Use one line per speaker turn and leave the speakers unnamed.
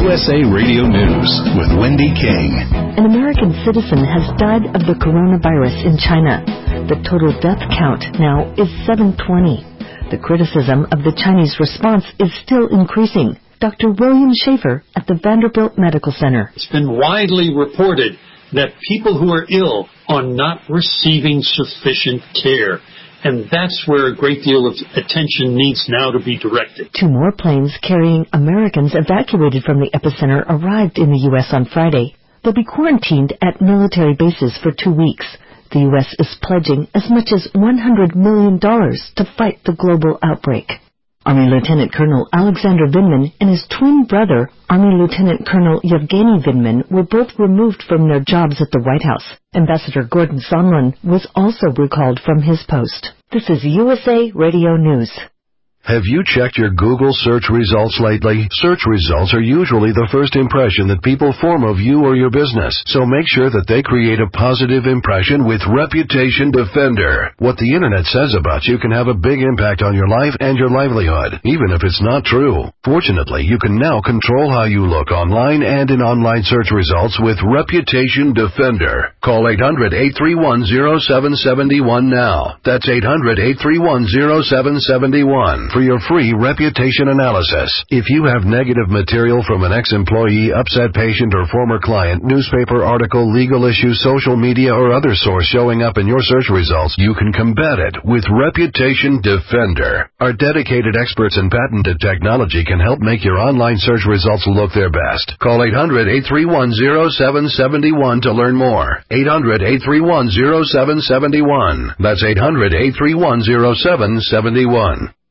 USA Radio News with Wendy King.
An American citizen has died of the coronavirus in China. The total death count now is 720. The criticism of the Chinese response is still increasing. Dr. William Schaefer at the Vanderbilt Medical Center.
It's been widely reported that people who are ill are not receiving sufficient care. And that's where a great deal of attention needs now to be directed.
2 more planes carrying Americans evacuated from the epicenter arrived in the U.S. on Friday. They'll be quarantined at military bases for 2 weeks. The U.S. is pledging as much as $100 million to fight the global outbreak. Army Lieutenant Colonel Alexander Vindman and his twin brother, Army Lieutenant Colonel Yevgeny Vindman, were both removed from their jobs at the White House. Ambassador Gordon Sondland was also recalled from his post. This is USA Radio News.
Have you checked your Google search results lately? Search results are usually the first impression that people form of you or your business, so make sure that they create a positive impression with Reputation Defender. What the internet says about you can have a big impact on your life and your livelihood, even if it's not true. Fortunately, you can now control how you look online and in online search results with Reputation Defender. Call 800-831-0771 now. That's 800-831-0771. For your free reputation analysis. If you have negative material from an ex-employee, upset patient, or former client, newspaper article, legal issue, social media, or other source showing up in your search results, you can combat it with Reputation Defender. Our dedicated experts in patented technology can help make your online search results look their best. Call 800-831-0771 to learn more. 800-831-0771. That's 800-831-0771.